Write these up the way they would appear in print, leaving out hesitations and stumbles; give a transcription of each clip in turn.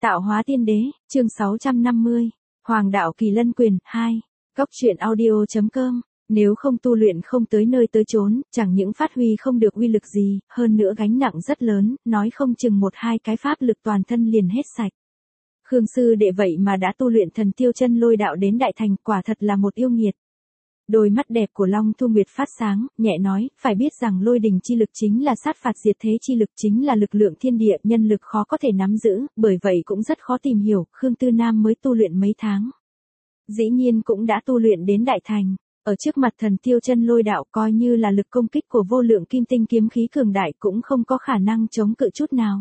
Tạo hóa tiên đế, chương 650. Hoàng đạo kỳ lân quyền, 2. Cốc truyện audio.com. Nếu không tu luyện không tới nơi tới chốn, chẳng những phát huy không được uy lực gì, hơn nữa gánh nặng rất lớn, nói không chừng một hai cái pháp lực toàn thân liền hết sạch. Khương sư đệ vậy mà đã tu luyện thần tiêu chân lôi đạo đến đại thành, quả thật là một yêu nghiệt. Đôi mắt đẹp của Long Thu Nguyệt phát sáng, nhẹ nói, phải biết rằng lôi đình chi lực chính là sát phạt diệt thế chi lực, chính là lực lượng thiên địa, nhân lực khó có thể nắm giữ, bởi vậy cũng rất khó tìm hiểu, Khương Tư Nam mới tu luyện mấy tháng. Dĩ nhiên cũng đã tu luyện đến đại thành, ở trước mặt thần tiêu chân lôi đạo coi như là lực công kích của vô lượng kim tinh kiếm khí cường đại cũng không có khả năng chống cự chút nào.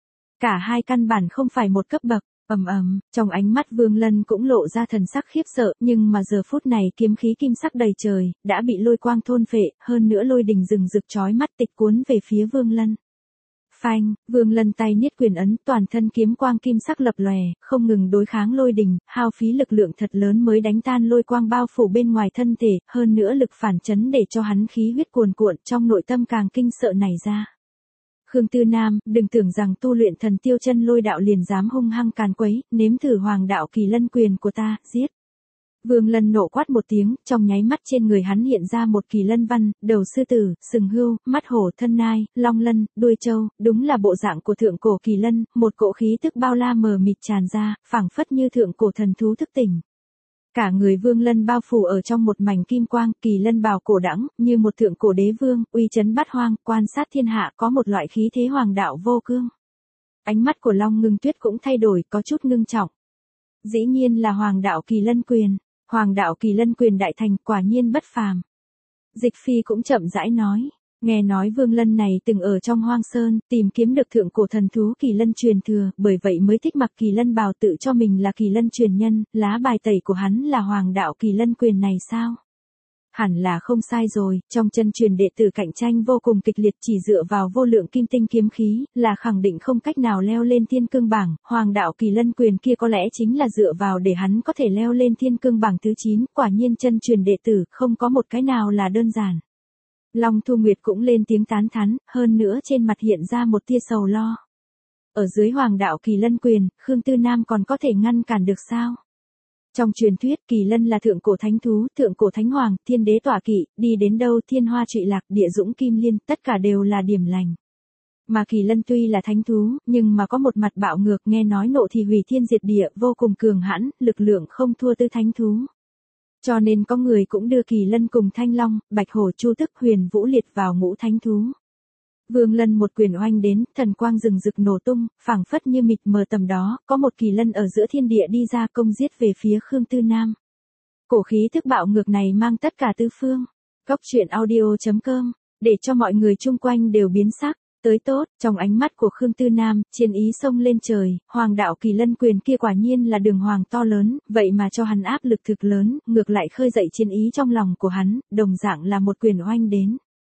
Cả hai căn bản không phải một cấp bậc. Trong ánh mắt Vương Lân cũng lộ ra thần sắc khiếp sợ, nhưng mà giờ phút này kiếm khí kim sắc đầy trời, đã bị lôi quang thôn phệ, hơn nữa lôi đình rừng rực chói mắt tịch cuốn về phía Vương Lân. Phanh, Vương Lân tay niết quyền ấn, toàn thân kiếm quang kim sắc lập lòe, không ngừng đối kháng lôi đình, hao phí lực lượng thật lớn mới đánh tan lôi quang bao phủ bên ngoài thân thể, hơn nữa lực phản chấn để cho hắn khí huyết cuồn cuộn, trong nội tâm càng kinh sợ nảy ra. Khương Tư Nam, đừng tưởng rằng tu luyện thần tiêu chân lôi đạo liền dám hung hăng càn quấy, nếm thử hoàng đạo kỳ lân quyền của ta, giết. Vương Lân nộ quát một tiếng, trong nháy mắt trên người hắn hiện ra một kỳ lân văn, đầu sư tử, sừng hươu, mắt hổ, thân nai, long lân, đuôi trâu, đúng là bộ dạng của thượng cổ kỳ lân, một cỗ khí tức bao la mờ mịt tràn ra, phảng phất như thượng cổ thần thú thức tỉnh. Cả người Vương Lân bao phủ ở trong một mảnh kim quang, kỳ lân bào cổ đẳng, như một thượng cổ đế vương, uy chấn bát hoang, quan sát thiên hạ, có một loại khí thế hoàng đạo vô cương. Ánh mắt của Long Ngưng Tuyết cũng thay đổi, có chút ngưng trọng. Dĩ nhiên là hoàng đạo kỳ lân quyền, hoàng đạo kỳ lân quyền đại thành, quả nhiên bất phàm. Dịch Phi cũng chậm rãi nói. Nghe nói Vương Lân này từng ở trong hoang sơn, tìm kiếm được thượng cổ thần thú kỳ lân truyền thừa, bởi vậy mới thích mặc kỳ lân bào, tự cho mình là kỳ lân truyền nhân, lá bài tẩy của hắn là hoàng đạo kỳ lân quyền này sao? Hẳn là không sai rồi, trong chân truyền đệ tử cạnh tranh vô cùng kịch liệt, chỉ dựa vào vô lượng kim tinh kiếm khí, là khẳng định không cách nào leo lên thiên cương bảng, hoàng đạo kỳ lân quyền kia có lẽ chính là dựa vào để hắn có thể leo lên thiên cương bảng thứ 9, quả nhiên chân truyền đệ tử, không có một cái nào là đơn giản. Long Thu Nguyệt cũng lên tiếng tán thán, hơn nữa trên mặt hiện ra một tia sầu lo. Ở dưới hoàng đạo kỳ lân quyền, Khương Tư Nam còn có thể ngăn cản được sao? Trong truyền thuyết, kỳ lân là thượng cổ thánh thú, thượng cổ thánh hoàng, thiên đế tọa kỵ, đi đến đâu thiên hoa trụy lạc, địa dũng kim liên, tất cả đều là điểm lành. Mà kỳ lân tuy là thánh thú, nhưng mà có một mặt bạo ngược, nghe nói nộ thì hủy thiên diệt địa, vô cùng cường hãn, lực lượng không thua tư thánh thú. Cho nên có người cũng đưa kỳ lân cùng thanh long, bạch hổ, chu tức, huyền vũ liệt vào ngũ thánh thú. Vương Lân một quyền oanh đến, thần quang rừng rực nổ tung, phảng phất như mịt mờ tầm đó, có một kỳ lân ở giữa thiên địa đi ra công giết về phía Khương Tư Nam. Cổ khí thức bạo ngược này mang tất cả tứ phương. Cốc truyện audio.com, để cho mọi người chung quanh đều biến sắc. Tới tốt, trong ánh mắt của Khương Tư Nam, chiến ý xông lên trời, hoàng đạo kỳ lân quyền kia quả nhiên là đường hoàng to lớn, vậy mà cho hắn áp lực thực lớn, ngược lại khơi dậy chiến ý trong lòng của hắn, đồng dạng là một quyền oanh đến.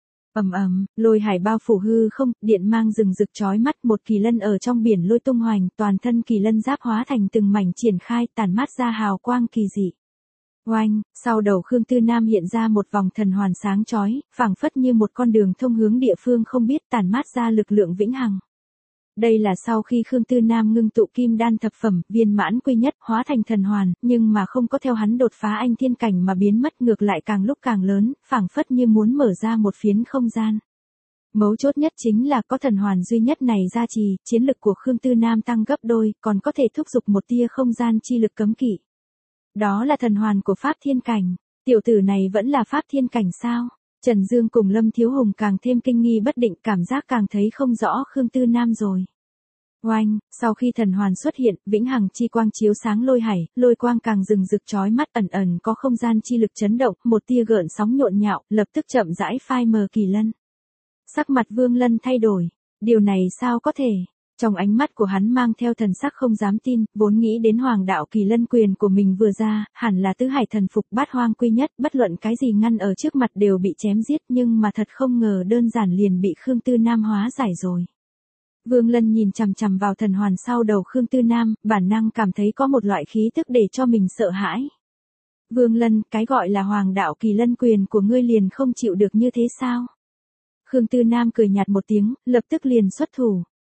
Lôi hải bao phủ hư không, điện mang rừng rực chói mắt, một kỳ lân ở trong biển lôi tung hoành, toàn thân kỳ lân giáp hóa thành từng mảnh triển khai, tản mát ra hào quang kỳ dị. Oanh, sau đầu Khương Tư Nam hiện ra một vòng thần hoàn sáng chói, phảng phất như một con đường thông hướng địa phương không biết, tản mát ra lực lượng vĩnh hằng. Đây là sau khi Khương Tư Nam ngưng tụ kim đan thập phẩm, viên mãn quy nhất, hóa thành thần hoàn, nhưng mà không có theo hắn đột phá anh thiên cảnh mà biến mất, ngược lại càng lúc càng lớn, phảng phất như muốn mở ra một phiến không gian. Mấu chốt nhất chính là có thần hoàn duy nhất này gia trì, chiến lực của Khương Tư Nam tăng gấp đôi, còn có thể thúc giục một tia không gian chi lực cấm kỵ. Đó là thần hoàn của Pháp Thiên Cảnh. Tiểu tử này vẫn là Pháp Thiên Cảnh sao? Trần Dương cùng Lâm Thiếu Hùng càng thêm kinh nghi bất định, cảm giác càng thấy không rõ Khương Tư Nam rồi. Oanh, sau khi thần hoàn xuất hiện, vĩnh hằng chi quang chiếu sáng lôi hải, lôi quang càng rừng rực chói mắt, ẩn ẩn có không gian chi lực chấn động, một tia gợn sóng nhộn nhạo, lập tức chậm rãi phai mờ kỳ lân. Sắc mặt Vương Lân thay đổi, điều này sao có thể? Trong ánh mắt của hắn mang theo thần sắc không dám tin, vốn nghĩ đến hoàng đạo kỳ lân quyền của mình vừa ra, hẳn là tứ hải thần phục bát hoang quy nhất, bất luận cái gì ngăn ở trước mặt đều bị chém giết, nhưng mà thật không ngờ đơn giản liền bị Khương Tư Nam hóa giải rồi. Vương Lân nhìn chằm chằm vào thần hoàn sau đầu Khương Tư Nam, bản năng cảm thấy có một loại khí tức để cho mình sợ hãi. Vương Lân, cái gọi là hoàng đạo kỳ lân quyền của ngươi liền không chịu được như thế sao? Khương Tư Nam cười nhạt một tiếng, lập tức liền xuất thủ.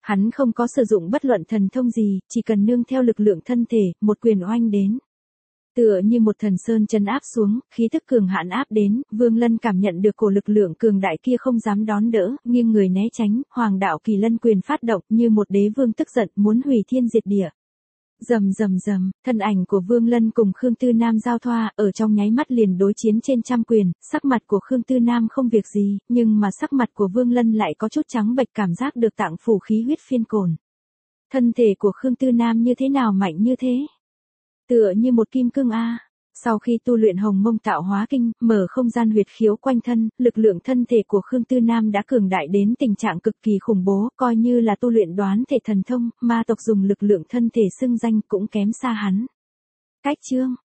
Hắn không có sử dụng bất luận thần thông gì, chỉ cần nương theo lực lượng thân thể, một quyền oanh đến. Tựa như một thần sơn trấn áp xuống, khí tức cường hãn áp đến, Vương Lân cảm nhận được cổ lực lượng cường đại kia không dám đón đỡ, nghiêng người né tránh, Hoàng đạo Kỳ Lân quyền phát động như một đế vương tức giận muốn hủy thiên diệt địa. Rầm rầm rầm, thân ảnh của Vương Lân cùng Khương Tư Nam giao thoa, ở trong nháy mắt liền đối chiến trên trăm quyền, sắc mặt của Khương Tư Nam không việc gì, nhưng mà sắc mặt của Vương Lân lại có chút trắng bệch, cảm giác được tạng phủ khí huyết phiên cồn. Thân thể của Khương Tư Nam như thế nào mạnh như thế? Tựa như một kim cương a. Sau khi tu luyện Hồng Mông Tạo Hóa Kinh, mở không gian huyệt khiếu quanh thân, lực lượng thân thể của Khương Tư Nam đã cường đại đến tình trạng cực kỳ khủng bố, coi như là tu luyện đoán thể thần thông, ma tộc dùng lực lượng thân thể xưng danh cũng kém xa hắn. Cách chương